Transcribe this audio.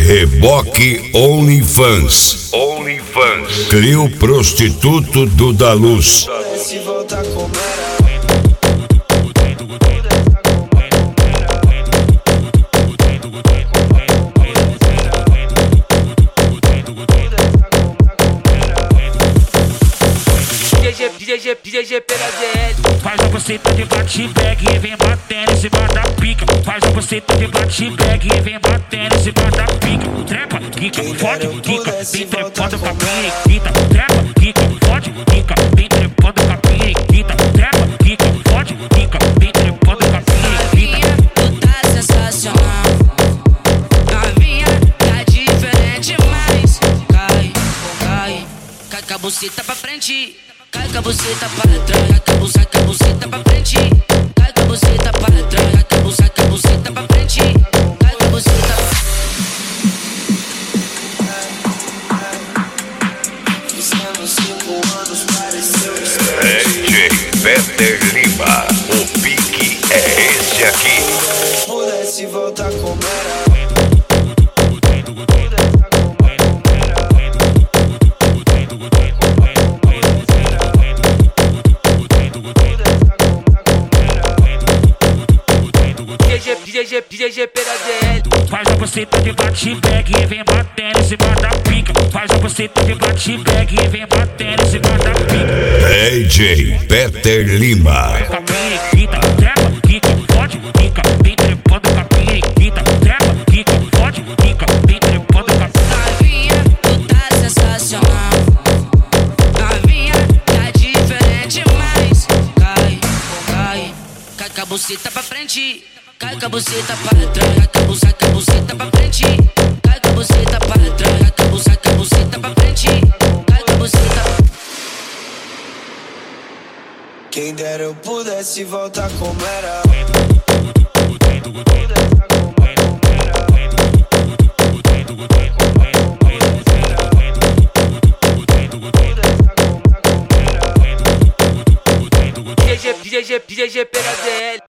Reboque OnlyFans. Crio prostituto do da luz. Se voltar como era. DJ pela ZL. Faz a buceta de bate-pega e vem batendo em cima da pica. Faz a buceta de bate-pega e vem batendo em cima da pica. Trepa, quica, fode, quica, vem trepando com a periquita. Trepa, quica, fode, quica, vem trepando com a periquita. Trepa, quica, fode, quica, vem trepando com a periquita. Tu tá sensacional. Novinha, tá diferente, mas cai com a buceta pra frente. Cai com a buceta pra trás, cai com a buceta pra frente. Cai com a buceta pra trás, cai com a buceta pra frente. Cai com a buceta. Fizemos 5 anos, pareceu DJ Peter Lima. O pique é esse aqui. pudesse voltar como era. DJ pela ZL. Faz a buceta de bate-pega e vem batendo em cima da pica. Faz a buceta de bate-pega e vem batendo em cima da pica. DJ Peter Lima. Com a periquita, trepa, quica, fode, quica, vem trepando com a periquita. Trepa, quica, fode, quica, vem trepando com a Novinha, tu tá sensacional. Novinha, tá diferente, mas cai com a buceta pra frente. Cai com a buceta pra trás, cai com a buceta pra frente. Cai com a buceta pra trás, cai com a buceta pra frente. Cai com a buceta. Quem dera eu pudesse voltar como era. DJ pela ZL.